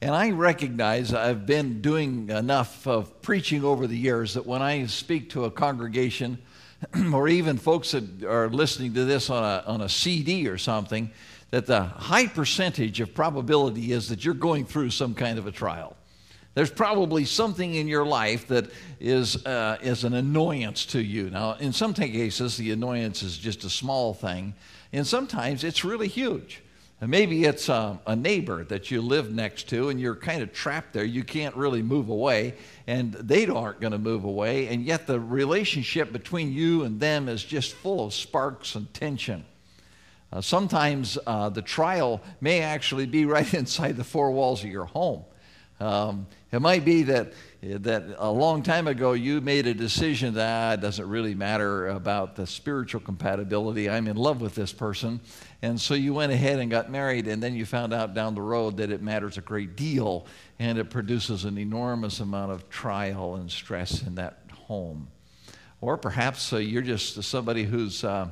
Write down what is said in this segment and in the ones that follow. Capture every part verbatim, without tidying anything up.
And I recognize I've been doing enough of preaching over the years that when I speak to a congregation, or even folks that are listening to this on a, on a C D or something, that the high percentage of probability is that you're going through some kind of a trial. There's probably something in your life that is uh, is an annoyance to you. Now, in some cases, the annoyance is just a small thing, and sometimes it's really huge. And maybe it's a, a neighbor that you live next to, and you're kind of trapped there. You can't really move away, and they aren't going to move away, and yet the relationship between you and them is just full of sparks and tension. Uh, sometimes uh, the trial may actually be right inside the four walls of your home. Um, it might be that that a long time ago you made a decision that ah, it doesn't really matter about the spiritual compatibility. I'm in love with this person. And so you went ahead and got married, and then you found out down the road that it matters a great deal, and it produces an enormous amount of trial and stress in that home. Or perhaps uh, you're just somebody who's uh,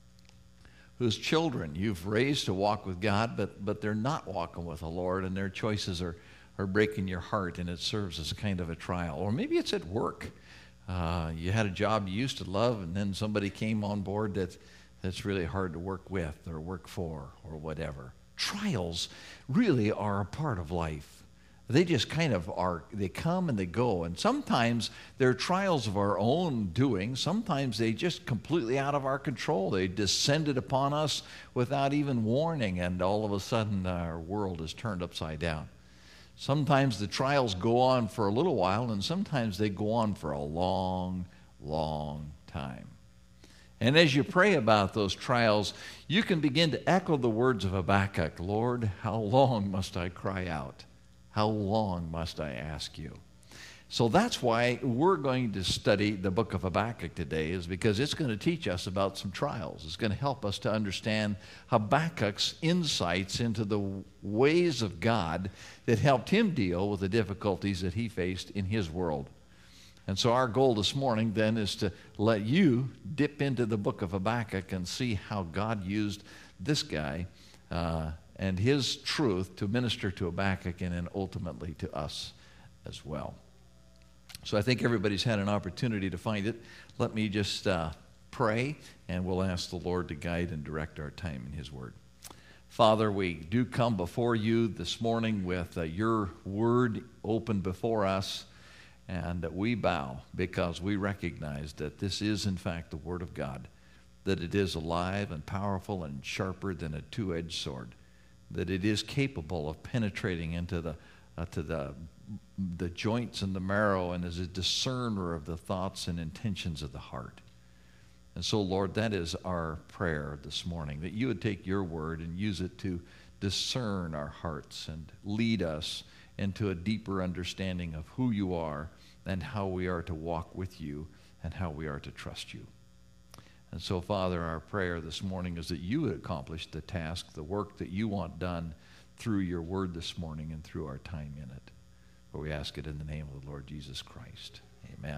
whose children you've raised to walk with God, but but they're not walking with the Lord, and their choices are are breaking your heart, and it serves as kind of a trial. Or maybe it's at work. Uh, you had a job you used to love, and then somebody came on board that that's really hard to work with or work for or whatever. Trials really are a part of life. They just kind of are, they come and they go. And sometimes they're trials of our own doing. Sometimes they just completely out of our control. They descended upon us without even warning, and all of a sudden our world is turned upside down. Sometimes the trials go on for a little while, and sometimes they go on for a long, long time. And as you pray about those trials, you can begin to echo the words of Habakkuk, Lord, how long must I cry out? How long must I ask you? So that's why we're going to study the book of Habakkuk today, is because it's going to teach us about some trials. It's going to help us to understand Habakkuk's insights into the ways of God that helped him deal with the difficulties that he faced in his world. And so our goal this morning then is to let you dip into the book of Habakkuk and see how God used this guy uh, and his truth to minister to Habakkuk and then ultimately to us as well. So I think everybody's had an opportunity to find it. Let me just uh, pray, and we'll ask the Lord to guide and direct our time in his word. Father, we do come before you this morning with uh, your word open before us, and that we bow because we recognize that this is in fact the word of God, that it is alive and powerful and sharper than a two-edged sword, that it is capable of penetrating into the uh, to the the joints and the marrow, and is a discerner of the thoughts and intentions of the heart. And so, Lord, that is our prayer this morning, that you would take your word and use it to discern our hearts and lead us into a deeper understanding of who you are and how we are to walk with you and how we are to trust you. And so, Father, our prayer this morning is that you would accomplish the task, the work that you want done through your word this morning and through our time in it. For we ask it in the name of the Lord Jesus Christ. Amen.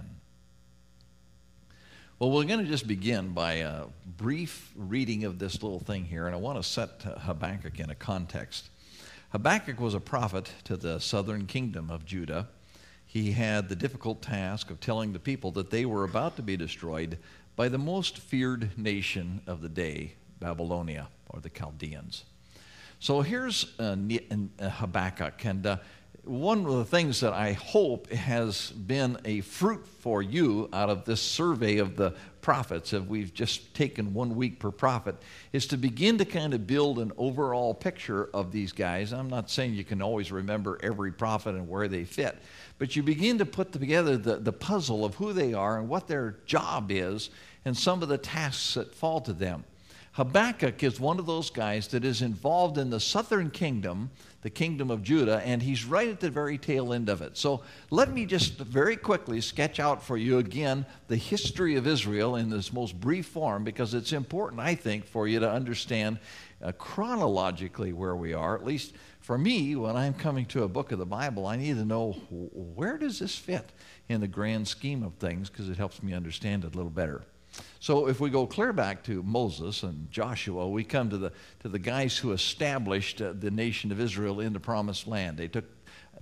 Well, we're going to just begin by a brief reading of this little thing here, and I want to set Habakkuk in a context. Habakkuk was a prophet to the southern kingdom of Judah. He had the difficult task of telling the people that they were about to be destroyed by the most feared nation of the day, Babylonia, or the Chaldeans. So here's uh, Habakkuk, and uh, one of the things that I hope has been a fruit for you out of this survey of the prophets, if we've just taken one week per prophet, is to begin to kind of build an overall picture of these guys. I'm not saying you can always remember every prophet and where they fit, but you begin to put together the, the puzzle of who they are and what their job is and some of the tasks that fall to them. Habakkuk is one of those guys that is involved in the southern kingdom, the kingdom of Judah, and he's right at the very tail end of it. So let me just very quickly sketch out for you again the history of Israel in this most brief form, because it's important, I think, for you to understand uh, chronologically where we are. At least for me, when I'm coming to a book of the Bible, I need to know where does this fit in the grand scheme of things, because it helps me understand it a little better. So if we go clear back to Moses and Joshua, we come to the to the guys who established uh, the nation of Israel in the promised land. They took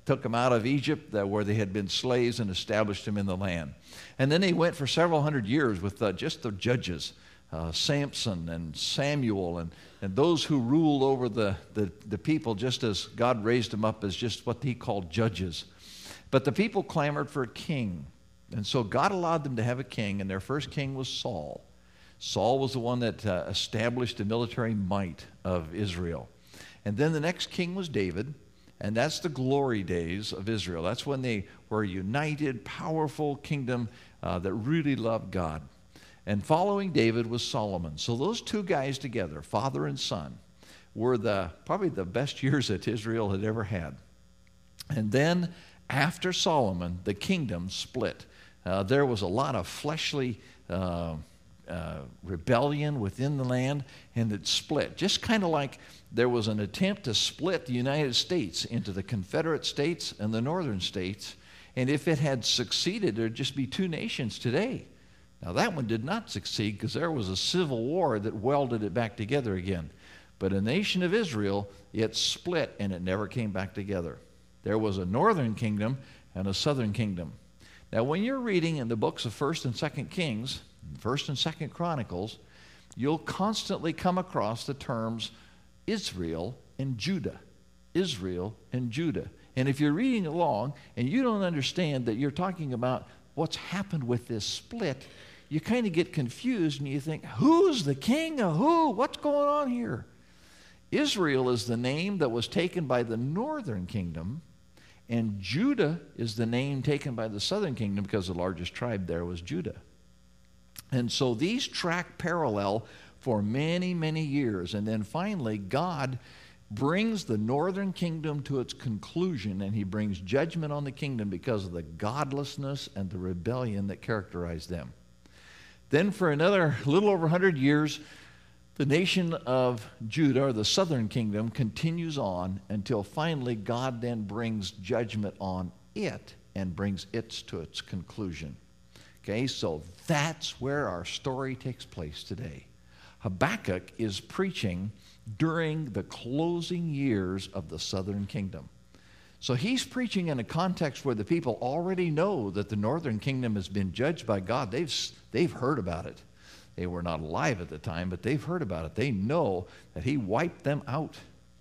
took them out of Egypt uh, where they had been slaves and established them in the land. And then they went for several hundred years with uh, just the judges, uh, Samson and Samuel, and, and those who ruled over the, the, the people just as God raised them up as just what he called judges. But the people clamored for a king. And so God allowed them to have a king, and their first king was Saul. Saul was the one that uh, established the military might of Israel. And then the next king was David, and that's the glory days of Israel. That's when they were a united, powerful kingdom uh, that really loved God. And following David was Solomon. So those two guys together, father and son, were the probably the best years that Israel had ever had. And then after Solomon, the kingdom split. Uh, there was a lot of fleshly uh, uh, rebellion within the land, and it split. Just kind of like there was an attempt to split the United States into the Confederate States and the Northern States, and if it had succeeded, there'd just be two nations today. Now that one did not succeed because there was a civil war that welded it back together again. But a nation of Israel, it split and it never came back together. There was a northern kingdom and a southern kingdom. Now, when you're reading in the books of First and Second Kings, First and Second Chronicles, you'll constantly come across the terms Israel and Judah. Israel and Judah. And if you're reading along and you don't understand that you're talking about what's happened with this split, you kind of get confused and you think, who's the king of who? What's going on here? Israel is the name that was taken by the northern kingdom, and Judah is the name taken by the southern kingdom because the largest tribe there was Judah. And so these track parallel for many, many years. And then finally, God brings the northern kingdom to its conclusion, and he brings judgment on the kingdom because of the godlessness and the rebellion that characterized them. Then for another little over one hundred years, the nation of Judah, or the southern kingdom, continues on until finally God then brings judgment on it and brings it to its conclusion. Okay, so that's where our story takes place today. Habakkuk is preaching during the closing years of the southern kingdom. So he's preaching in a context where the people already know that the northern kingdom has been judged by God. They've, they've heard about it. They were not alive at the time, but they've heard about it. They know that he wiped them out.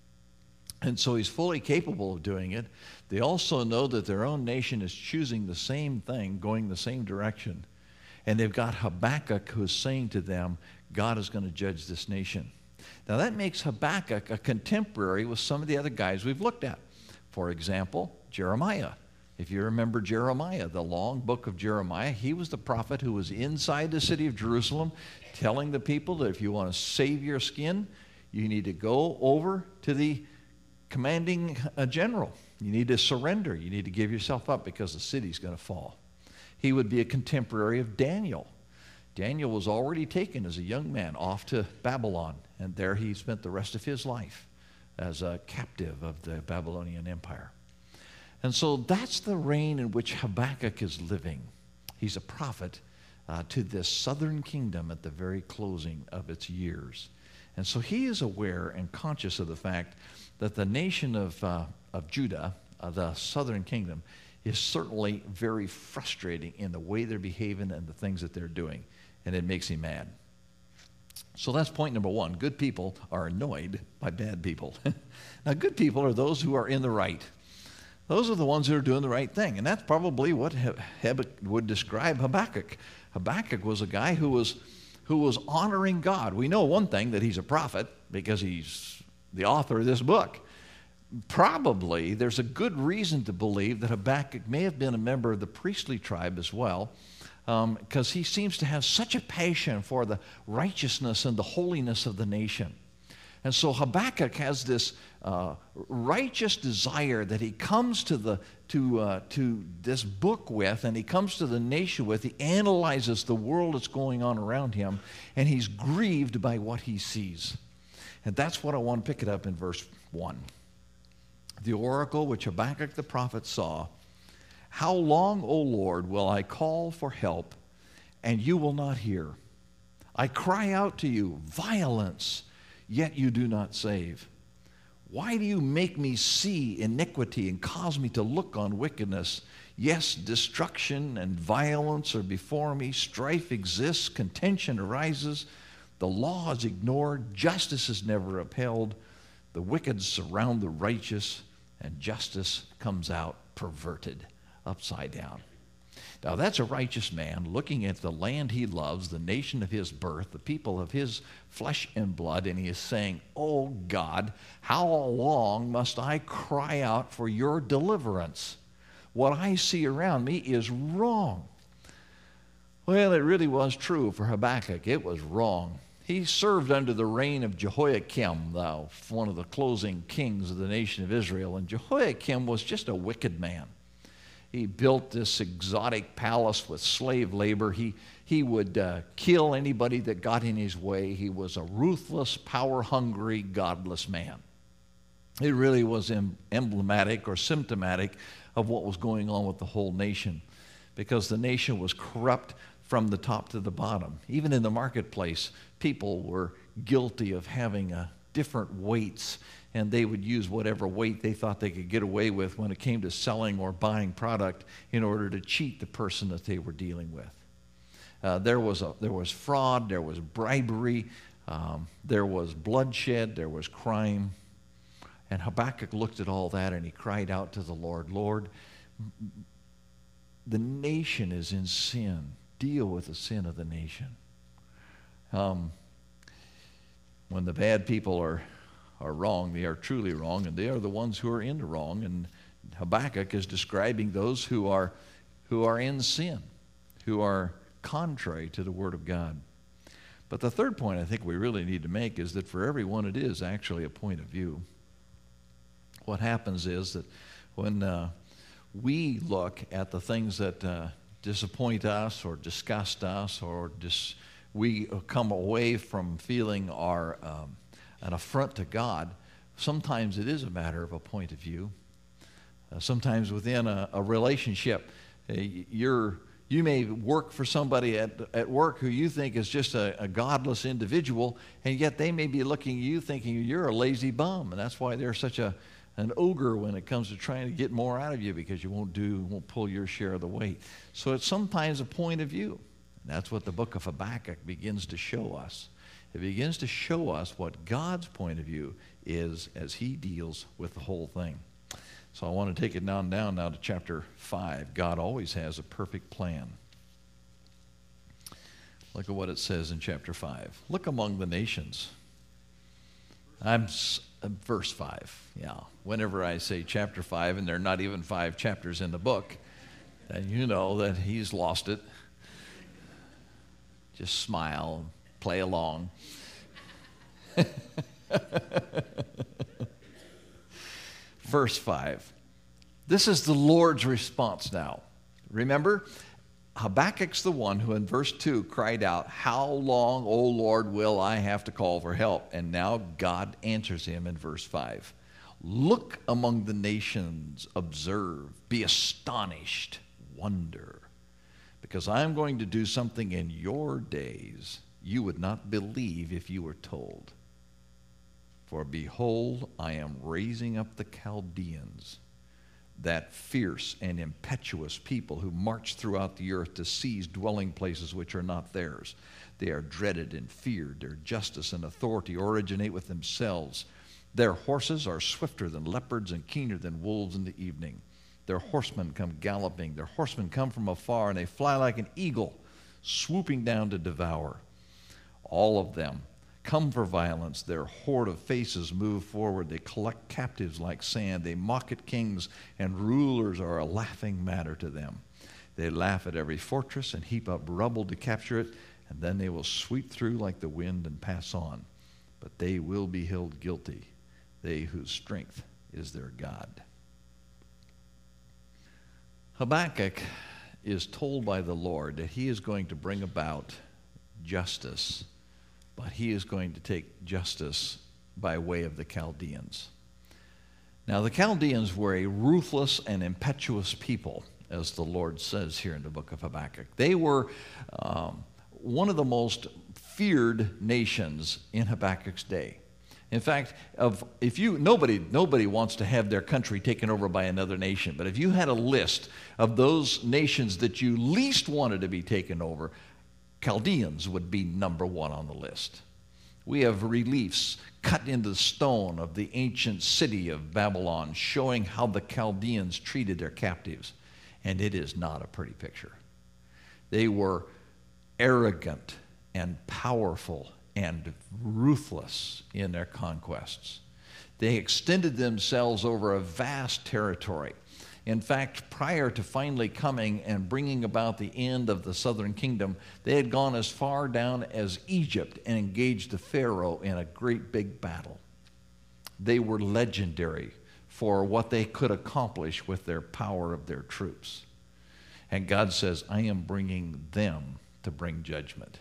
And so he's fully capable of doing it. They also know that their own nation is choosing the same thing, going the same direction. And they've got Habakkuk who's saying to them, God is going to judge this nation. Now that makes Habakkuk a contemporary with some of the other guys we've looked at. For example, Jeremiah. If you remember Jeremiah, the long book of Jeremiah, he was the prophet who was inside the city of Jerusalem telling the people that if you want to save your skin, you need to go over to the commanding uh, general. You need to surrender. You need to give yourself up because the city's going to fall. He would be a contemporary of Daniel. Daniel was already taken as a young man off to Babylon, and there he spent the rest of his life as a captive of the Babylonian Empire. And so that's the reign in which Habakkuk is living. He's a prophet uh, to this southern kingdom at the very closing of its years. And so he is aware and conscious of the fact that the nation of, uh, of Judah, uh, the southern kingdom, is certainly very frustrating in the way they're behaving and the things that they're doing. And it makes him mad. So that's point number one. Good people are annoyed by bad people. Now, good people are those who are in the right. Those are the ones who are doing the right thing. And that's probably what Habakkuk would describe Habakkuk. Habakkuk was a guy who was, who was honoring God. We know one thing, that he's a prophet because he's the author of this book. Probably there's a good reason to believe that Habakkuk may have been a member of the priestly tribe as well, because um, he seems to have such a passion for the righteousness and the holiness of the nation. And so Habakkuk has this uh, righteous desire that he comes to the to uh, to this book with, and he comes to the nation with. He analyzes the world that's going on around him, and he's grieved by what he sees. And that's what I want to pick it up in verse one. The oracle which Habakkuk the prophet saw. How long, O Lord, will I call for help, and you will not hear? I cry out to you, violence, yet you do not save. Why do you make me see iniquity and cause me to look on wickedness? Yes, destruction and violence are before me. Strife exists, contention arises. The law is ignored, justice is never upheld. The wicked surround the righteous, and justice comes out perverted, upside down. Now that's a righteous man looking at the land he loves, the nation of his birth, the people of his flesh and blood, and he is saying, oh God, how long must I cry out for your deliverance? What I see around me is wrong. Well, it really was true for Habakkuk. It was wrong. He served under the reign of Jehoiakim, though, one of the closing kings of the nation of Israel. And Jehoiakim was just a wicked man. He built this exotic palace with slave labor. He, he would uh, kill anybody that got in his way. He was a ruthless, power-hungry, godless man. It really was em- emblematic or symptomatic of what was going on with the whole nation, because the nation was corrupt from the top to the bottom. Even in the marketplace, people were guilty of having uh, different weights, and they would use whatever weight they thought they could get away with when it came to selling or buying product in order to cheat the person that they were dealing with. Uh, there was a, there was fraud, there was bribery, um, there was bloodshed, there was crime. And Habakkuk looked at all that and he cried out to the Lord, Lord, the nation is in sin. Deal with the sin of the nation. Um, when the bad people are, are wrong, they are truly wrong, and they are the ones who are in the wrong. And Habakkuk is describing those who are, who are in sin, who are contrary to the Word of God. But the third point I think we really need to make is that for everyone it is actually a point of view. What happens is that when uh, we look at the things that uh, disappoint us or disgust us, or dis- we come away from feeling are um, an affront to God, sometimes it is a matter of a point of view. Uh, sometimes within a, a relationship, uh, you're, you may work for somebody at, at work who you think is just a, a godless individual, and yet they may be looking at you thinking you're a lazy bum, and that's why they're such a an ogre when it comes to trying to get more out of you, because you won't do, won't pull your share of the weight. So it's sometimes a point of view. And that's what the book of Habakkuk begins to show us. It begins to show us what God's point of view is as he deals with the whole thing. So I want to take it down, down now to chapter five. God always has a perfect plan. Look at what it says in chapter five. Look among the nations. I'm uh, verse five. Yeah. Whenever I say chapter five, and there are not even five chapters in the book, then you know that he's lost it. Just smile, play along. Verse five. This is the Lord's response now. Remember, Habakkuk's the one who in verse two cried out, how long, O Lord, will I have to call for help? And now God answers him in verse five. Look among the nations, observe, be astonished, wonder, because I'm going to do something in your days you would not believe if you were told. For behold, I am raising up the Chaldeans, that fierce and impetuous people who march throughout the earth to seize dwelling places which are not theirs. They are dreaded and feared. Their justice and authority originate with themselves. Their horses are swifter than leopards and keener than wolves in the evening. Their horsemen come galloping. Their horsemen come from afar, and they fly like an eagle, swooping down to devour. All of them come for violence. Their horde of faces move forward. They collect captives like sand. They mock at kings, and rulers are a laughing matter to them. They laugh at every fortress and heap up rubble to capture it, and then they will sweep through like the wind and pass on. But they will be held guilty, they whose strength is their God. Habakkuk is told by the Lord that he is going to bring about justice, but he is going to take justice by way of the Chaldeans. Now, the Chaldeans were a ruthless and impetuous people, as the Lord says here in the book of Habakkuk. They were um, one of the most feared nations in Habakkuk's day. In fact, of if you nobody nobody wants to have their country taken over by another nation, but if you had a list of those nations that you least wanted to be taken over, Chaldeans would be number one on the list. We have reliefs cut into stone of the ancient city of Babylon showing how the Chaldeans treated their captives, and it is not a pretty picture. They were arrogant and powerful and ruthless in their conquests. They extended themselves over a vast territory. In fact, prior to finally coming and bringing about the end of the southern kingdom, they had gone as far down as Egypt and engaged the Pharaoh in a great big battle. They were legendary for what they could accomplish with their power of their troops. And God says, I am bringing them to bring judgment.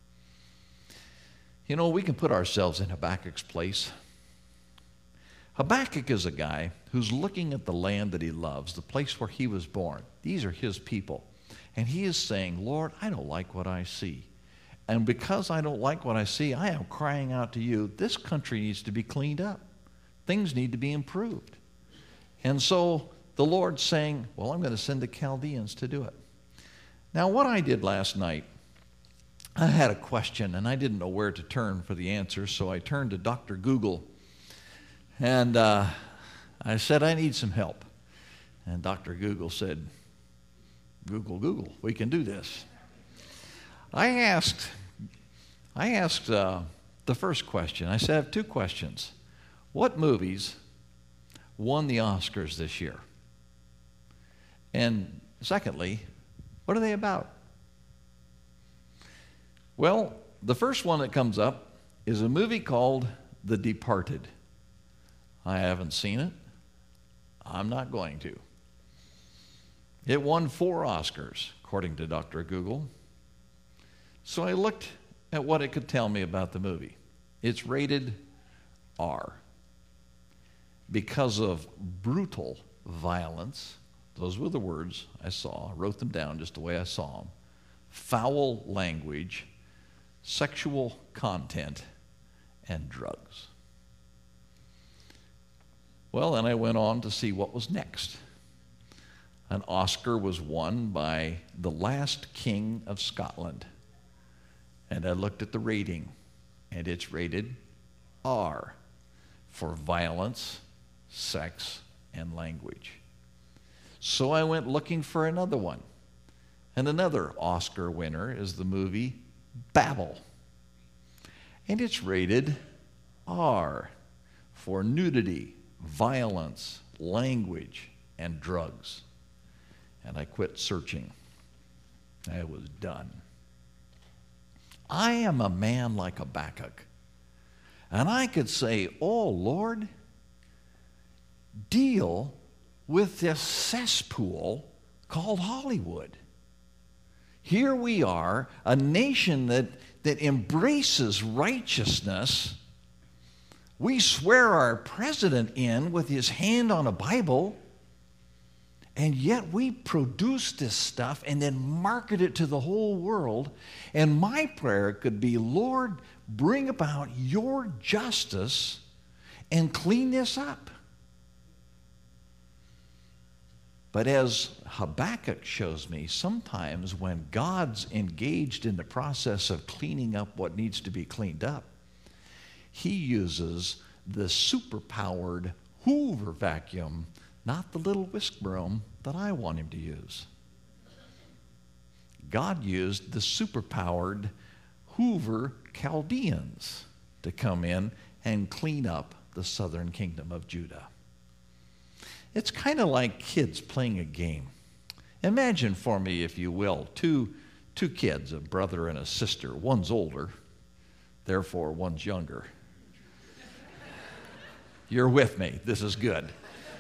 You know, we can put ourselves in Habakkuk's place. Habakkuk is a guy who's looking at the land that he loves, the place where he was born. These are his people. And he is saying, Lord, I don't like what I see. And because I don't like what I see, I am crying out to you, this country needs to be cleaned up. Things need to be improved. And so the Lord's saying, well, I'm going to send the Chaldeans to do it. Now, what I did last night, I had a question, and I didn't know where to turn for the answer, so I turned to Doctor Google, and uh, I said, I need some help. And Doctor Google said, Google, Google, we can do this. I asked, I asked uh, the first question. I said, I have two questions. What movies won the Oscars this year? And secondly, what are they about? Well, the first one that comes up is a movie called The Departed. I haven't seen it. I'm not going to. It won four Oscars, according to Doctor Google. So I looked at what it could tell me about the movie. It's rated R because of brutal violence. Those were the words I saw. I wrote them down just the way I saw them. Foul language, sexual content, and drugs. Well, then I went on to see what was next. An Oscar was won by The Last King of Scotland. And I looked at the rating, and it's rated R for violence, sex, and language. So I went looking for another one. And another Oscar winner is the movie Babel. And it's rated R for nudity, violence, language, and drugs. And I quit searching. I was done. I am a man like Habakkuk. And I could say, oh, Lord, deal with this cesspool called Hollywood. Here we are, a nation that, that embraces righteousness. We swear our president in with his hand on a Bible, and yet we produce this stuff and then market it to the whole world. And my prayer could be, Lord, bring about your justice and clean this up. But as Habakkuk shows me, sometimes when God's engaged in the process of cleaning up what needs to be cleaned up, he uses the superpowered Hoover vacuum, not the little whisk broom that I want him to use. God used the superpowered Hoover Chaldeans to come in and clean up the southern kingdom of Judah. It's kind of like kids playing a game. Imagine for me, if you will, two, two kids, a brother and a sister. One's older, therefore one's younger. You're with me. This is good.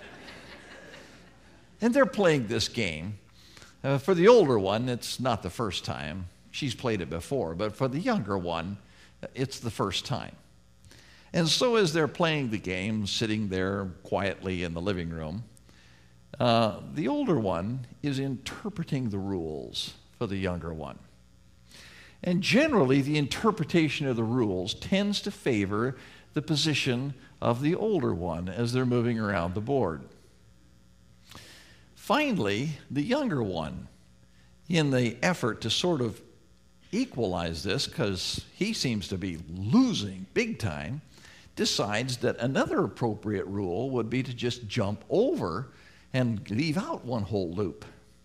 And they're playing this game. Uh, for the older one, it's not the first time. She's played it before. But for the younger one, it's the first time. And so as they're playing the game, sitting there quietly in the living room, uh, the older one is interpreting the rules for the younger one. And generally, the interpretation of the rules tends to favor the position of the older one as they're moving around the board. Finally, the younger one, in the effort to sort of equalize this, because he seems to be losing big time, decides that another appropriate rule would be to just jump over and leave out one whole loop.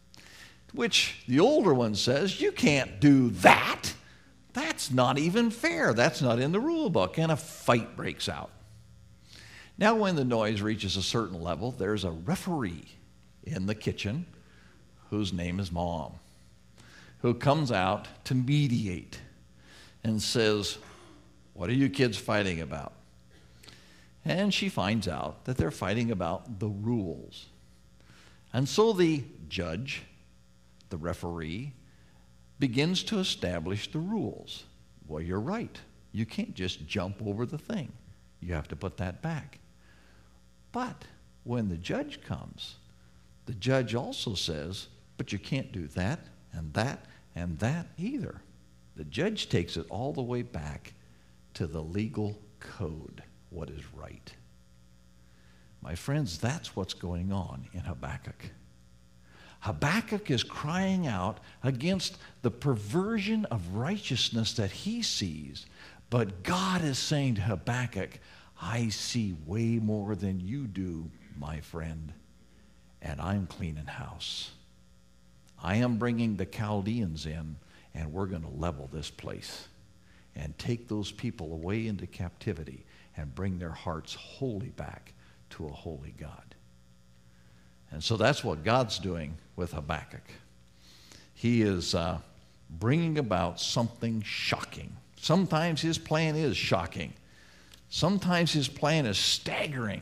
Which the older one says, you can't do that. That's not even fair. That's not in the rule book. And a fight breaks out. Now when the noise reaches a certain level, there's a referee in the kitchen whose name is Mom, who comes out to mediate and says, what are you kids fighting about? And she finds out that they're fighting about the rules. And so the judge, the referee, begins to establish the rules. Well, you're right. You can't just jump over the thing. You have to put that back. But when the judge comes, the judge also says, but you can't do that and that and that either. The judge takes it all the way back to the legal code, what is right. My friends, that's what's going on in Habakkuk. Habakkuk is crying out against the perversion of righteousness that he sees, but God is saying to Habakkuk, I see way more than you do, my friend, and I'm cleaning house. I am bringing the Chaldeans in, and we're going to level this place and take those people away into captivity and bring their hearts wholly back to a holy God. And so that's what God's doing with Habakkuk. He is uh, bringing about something shocking. Sometimes his plan is shocking. Sometimes his plan is staggering.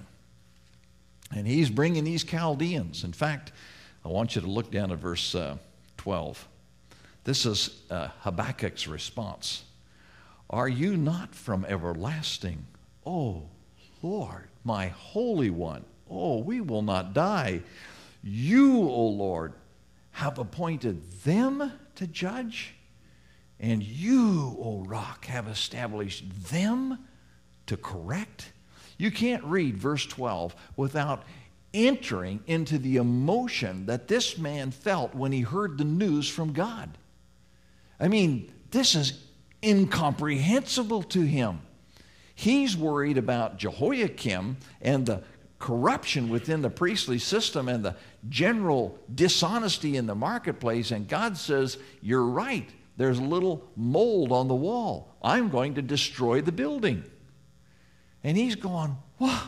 And he's bringing these Chaldeans. In fact, I want you to look down at verse uh, twelve. This is uh, Habakkuk's response. Are you not from everlasting, O Lord, my Holy One? Oh, we will not die. You, O Lord, have appointed them to judge, and you, O Rock, have established them to correct. You can't read verse twelve without entering into the emotion that this man felt when he heard the news from God. I mean, this is incomprehensible to him. He's worried about Jehoiakim and the corruption within the priestly system and the general dishonesty in the marketplace, and God says, you're right, there's a little mold on the wall. I'm going to destroy the building. And he's going, what?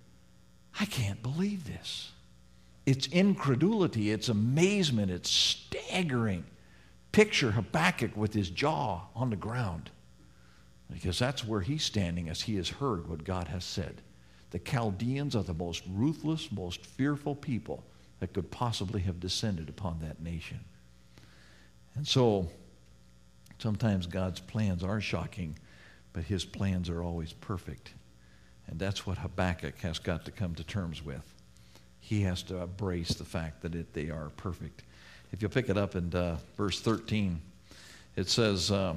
I can't believe this. It's incredulity, it's amazement, it's staggering. Picture Habakkuk with his jaw on the ground, because that's where he's standing as he has heard what God has said. The Chaldeans are the most ruthless, most fearful people that could possibly have descended upon that nation. And so sometimes God's plans are shocking, but his plans are always perfect. And that's what Habakkuk has got to come to terms with. He has to embrace the fact that it, they are perfect. If you pick it up in uh, verse thirteen, it says, uh,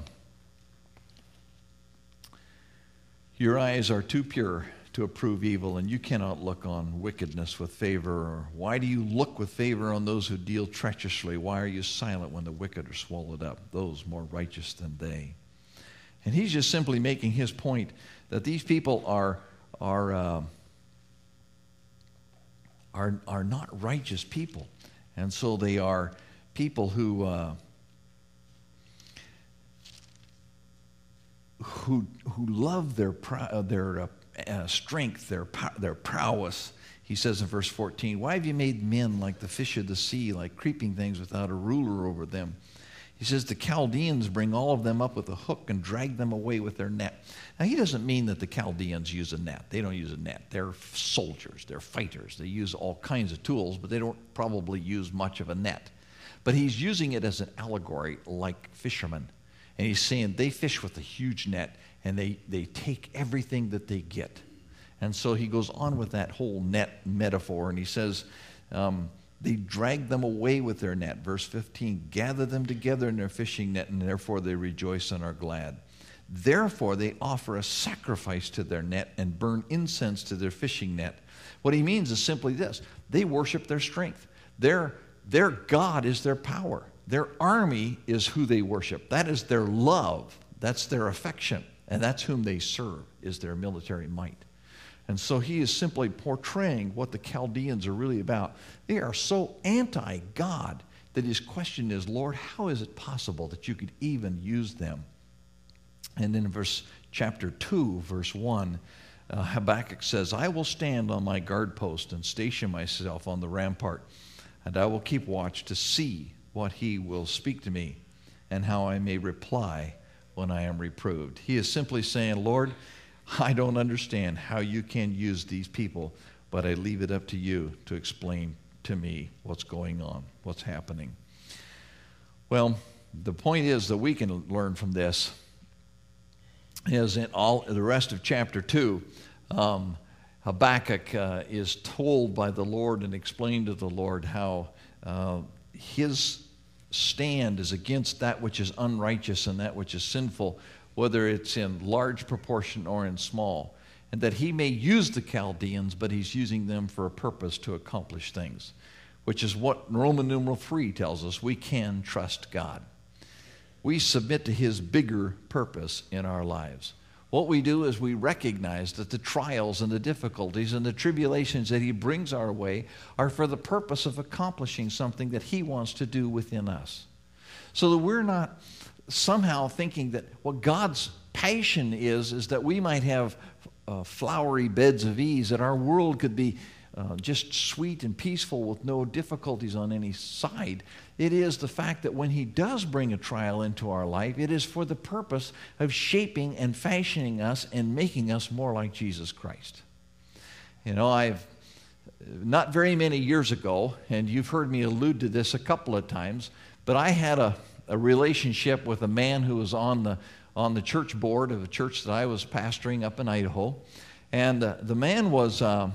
your eyes are too pure to approve evil, and you cannot look on wickedness with favor. Or why do you look with favor on those who deal treacherously? Why are you silent when the wicked are swallowed up, those more righteous than they? And he's just simply making his point that these people are are uh, are are not righteous people, and so they are people who uh, who who love their uh, their uh, uh, strength, their their prowess. He says in verse fourteen, "Why have you made men like the fish of the sea, like creeping things without a ruler over them?" He says the Chaldeans bring all of them up with a hook and drag them away with their net. Now, he doesn't mean that the Chaldeans use a net. They don't use a net. They're soldiers. They're fighters. They use all kinds of tools, but they don't probably use much of a net. But he's using it as an allegory like fishermen. And he's saying they fish with a huge net, and they, they take everything that they get. And so he goes on with that whole net metaphor, and he says, um, they drag them away with their net. Verse fifteen, gather them together in their fishing net, and therefore they rejoice and are glad. Therefore, they offer a sacrifice to their net and burn incense to their fishing net. What he means is simply this. They worship their strength. Their, their God is their power. Their army is who they worship. That is their love. That's their affection. And that's whom they serve, is their military might. And so he is simply portraying what the Chaldeans are really about. They are so anti-God that his question is, Lord, how is it possible that you could even use them? And then in verse chapter two, verse one, uh, Habakkuk says, I will stand on my guard post and station myself on the rampart, and I will keep watch to see what he will speak to me and how I may reply when I am reproved. He is simply saying, Lord, I don't understand how you can use these people, but I leave it up to you to explain to me what's going on, what's happening. Well, the point is that we can learn from this is in all the rest of chapter two, um, Habakkuk uh, is told by the Lord and explained to the Lord how uh, his stand is against that which is unrighteous and that which is sinful, whether it's in large proportion or in small, and that he may use the Chaldeans, but he's using them for a purpose to accomplish things, which is what Roman numeral three tells us. We can trust God. We submit to his bigger purpose in our lives. What we do is we recognize that the trials and the difficulties and the tribulations that he brings our way are for the purpose of accomplishing something that he wants to do within us. So that we're not somehow thinking that what God's passion is, is that we might have uh, flowery beds of ease, that our world could be uh, just sweet and peaceful with no difficulties on any side. It is the fact that when he does bring a trial into our life, it is for the purpose of shaping and fashioning us and making us more like Jesus Christ. You know, I've, not very many years ago, and you've heard me allude to this a couple of times, but I had a, a relationship with a man who was on the, on the church board of a church that I was pastoring up in Idaho. And uh, the man was... Uh,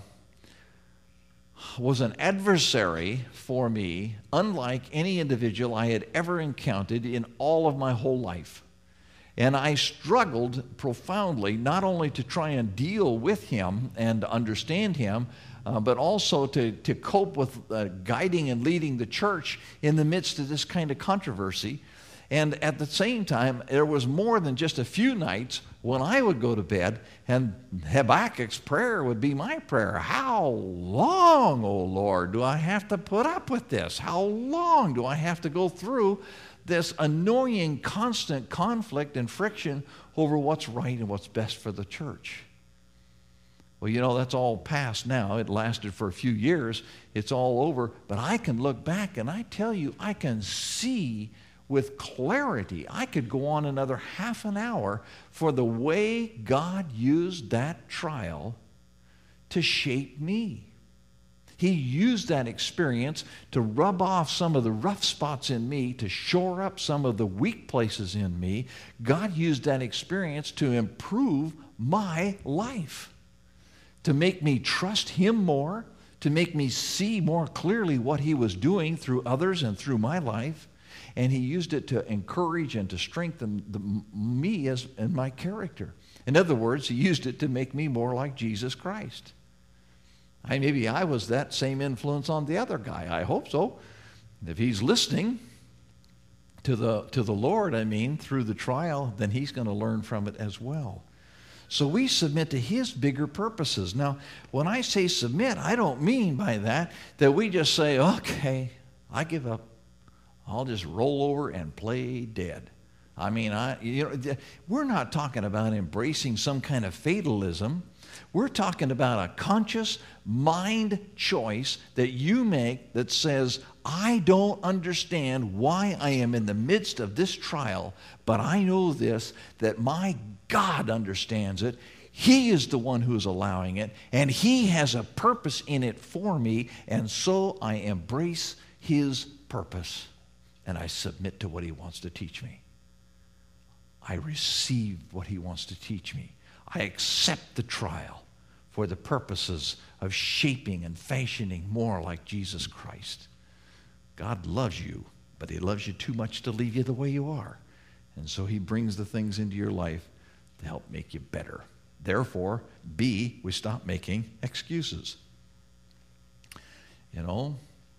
was an adversary for me, unlike any individual I had ever encountered in all of my whole life. And I struggled profoundly, not only to try and deal with him and understand him, uh, but also to, to cope with uh, guiding and leading the church in the midst of this kind of controversy. And at the same time, there was more than just a few nights when I would go to bed and Habakkuk's prayer would be my prayer. How long, oh Lord, do I have to put up with this? How long do I have to go through this annoying, constant conflict and friction over what's right and what's best for the church? Well, you know, that's all past now. It lasted for a few years. It's all over. But I can look back and I tell you, I can see with clarity. I could go on another half an hour for the way God used that trial to shape me. He used that experience to rub off some of the rough spots in me, to shore up some of the weak places in me. God used that experience to improve my life, to make me trust him more, to make me see more clearly what he was doing through others and through my life. And he used it to encourage and to strengthen the, me as and my character. In other words, he used it to make me more like Jesus Christ. I, maybe I was that same influence on the other guy. I hope so. If he's listening to the, to the Lord, I mean, through the trial, then he's going to learn from it as well. So we submit to his bigger purposes. Now, when I say submit, I don't mean by that that we just say, okay, I give up. I'll just roll over and play dead. I mean, I, you know, we're not talking about embracing some kind of fatalism. We're talking about a conscious mind choice that you make that says, I don't understand why I am in the midst of this trial, but I know this, that my God understands it. He is the one who is allowing it, and he has a purpose in it for me, and so I embrace his purpose. And I submit to what he wants to teach me. I receive what he wants to teach me. I accept the trial for the purposes of shaping and fashioning more like Jesus Christ. God loves you, but he loves you too much to leave you the way you are. And so he brings the things into your life to help make you better. Therefore, B, we stop making excuses. You know,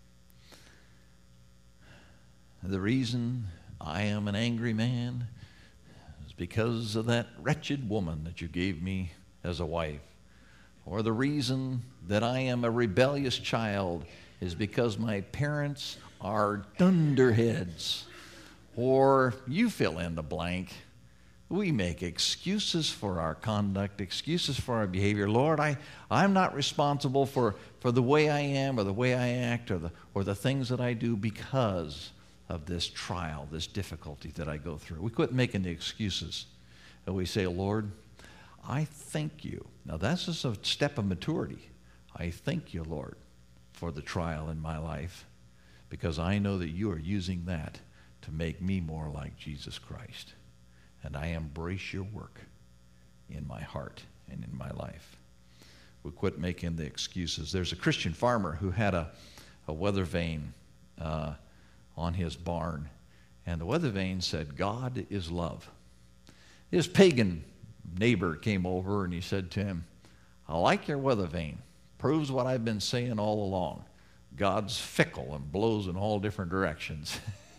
the reason I am an angry man is because of that wretched woman that you gave me as a wife. Or the reason that I am a rebellious child is because my parents are dunderheads. Or you fill in the blank. We make excuses for our conduct, excuses for our behavior. Lord, I, I'm not responsible for, for the way I am or the way I act or the, or the things that I do because of this trial, this difficulty that I go through. We quit making the excuses. And we say, Lord, I thank you. Now that's just a step of maturity. I thank you, Lord, for the trial in my life because I know that you are using that to make me more like Jesus Christ. And I embrace your work in my heart and in my life. We quit making the excuses. There's a Christian farmer who had a, a weather vane uh, on his barn. And the weather vane said, God is love. His pagan neighbor came over and he said to him, I like your weather vane. Proves what I've been saying all along. God's fickle and blows in all different directions.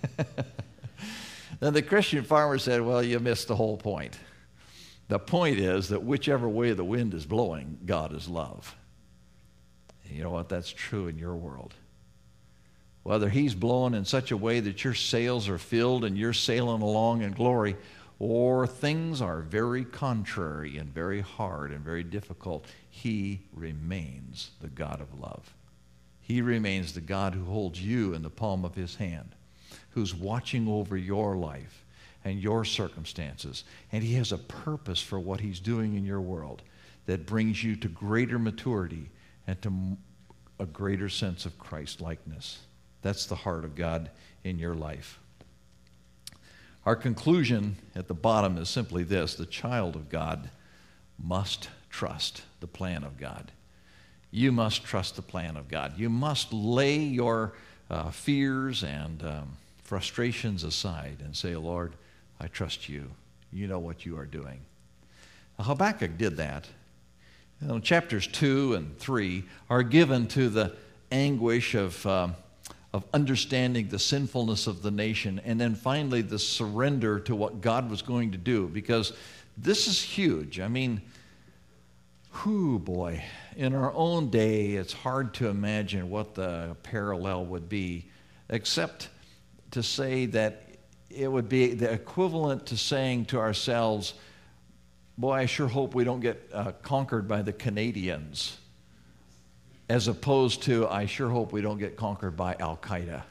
Then the Christian farmer said, well, you missed the whole point. The point is that whichever way the wind is blowing, God is love. And you know what? That's true in your world. Whether he's blowing in such a way that your sails are filled and you're sailing along in glory, or things are very contrary and very hard and very difficult, he remains the God of love. He remains the God who holds you in the palm of his hand, who's watching over your life and your circumstances. And he has a purpose for what he's doing in your world that brings you to greater maturity and to a greater sense of Christ-likeness. That's the heart of God in your life. Our conclusion at the bottom is simply this: the child of God must trust the plan of God. You must trust the plan of God. You must lay your uh, fears and um, frustrations aside and say, Lord, I trust you. You know what you are doing. Now, Habakkuk did that. You know, chapters two and three are given to the anguish of, um, of understanding the sinfulness of the nation, and then finally the surrender to what God was going to do, because this is huge. I mean, whew, boy, in our own day, it's hard to imagine what the parallel would be, except to say that it would be the equivalent to saying to ourselves, boy, I sure hope we don't get uh, conquered by the Canadians, as opposed to, I sure hope we don't get conquered by Al-Qaeda.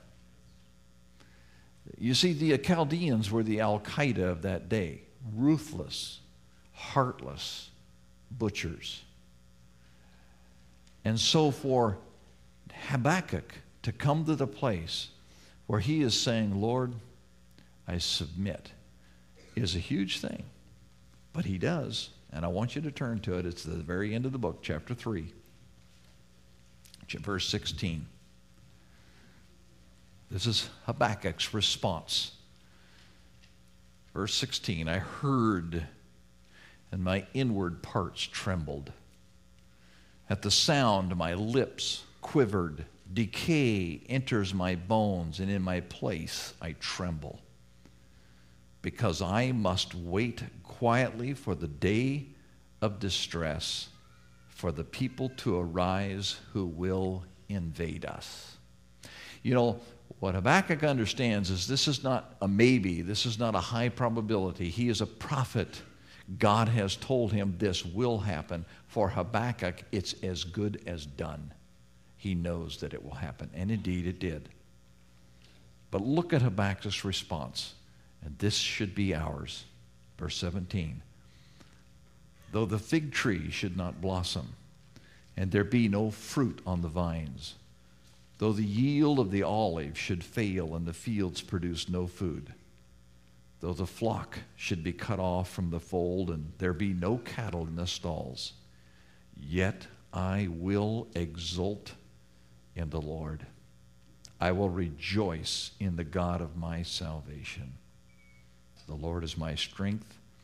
You see, the Chaldeans were the Al-Qaeda of that day, ruthless, heartless butchers. And so for Habakkuk to come to the place where he is saying, Lord, I submit, is a huge thing. But he does, and I want you to turn to it. It's the very end of the book, chapter three, verse sixteen. This is Habakkuk's response. Verse sixteen, I heard, and my inward parts trembled. At the sound, my lips quivered. Decay enters my bones, and in my place I tremble. Because I must wait quietly for the day of distress, for the people to arise who will invade us. You know, what Habakkuk understands is this is not a maybe, this is not a high probability. He is a prophet. God has told him this will happen. For Habakkuk, it's as good as done. He knows that it will happen, and indeed it did. But look at Habakkuk's response, and this should be ours. Verse seventeen. Though the fig tree should not blossom, and there be no fruit on the vines, though the yield of the olive should fail, and the fields produce no food, though the flock should be cut off from the fold, and there be no cattle in the stalls, yet I will exult in the Lord. I will rejoice in the God of my salvation. The Lord is my strength.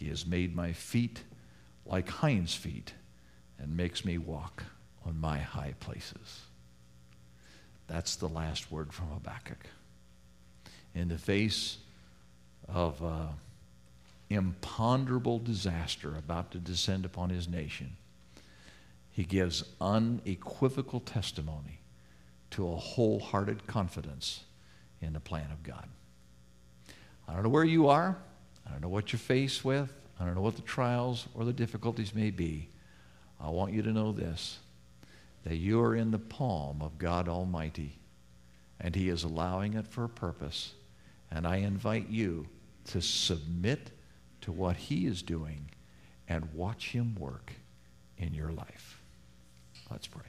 He has made my feet like hinds' feet and makes me walk on my high places. That's the last word from Habakkuk. In the face of uh, imponderable disaster about to descend upon his nation, he gives unequivocal testimony to a wholehearted confidence in the plan of God. I don't know where you are. I don't know what you're faced with. I don't know what the trials or the difficulties may be. I want you to know this, that you are in the palm of God Almighty, and he is allowing it for a purpose. And I invite you to submit to what he is doing and watch him work in your life. Let's pray.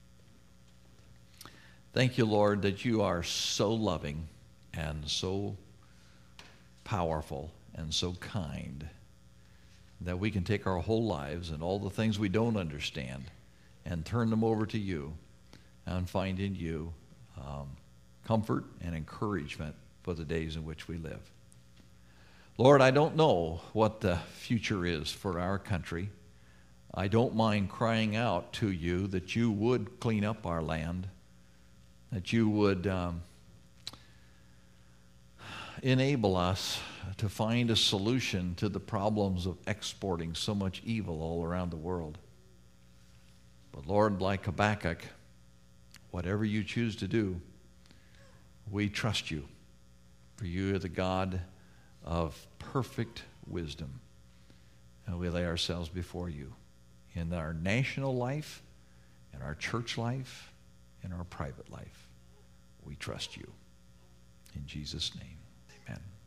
Thank you, Lord, that you are so loving and so powerful and so kind that we can take our whole lives and all the things we don't understand and turn them over to you and find in you um, comfort and encouragement for the days in which we live. Lord, I don't know what the future is for our country. I don't mind crying out to you that you would clean up our land, that you would um, enable us to find a solution to the problems of exporting so much evil all around the world. But Lord, like Habakkuk, whatever you choose to do, we trust you. For you are the God of perfect wisdom. And we lay ourselves before you in our national life, in our church life, in our private life. We trust you. In Jesus' name, amen.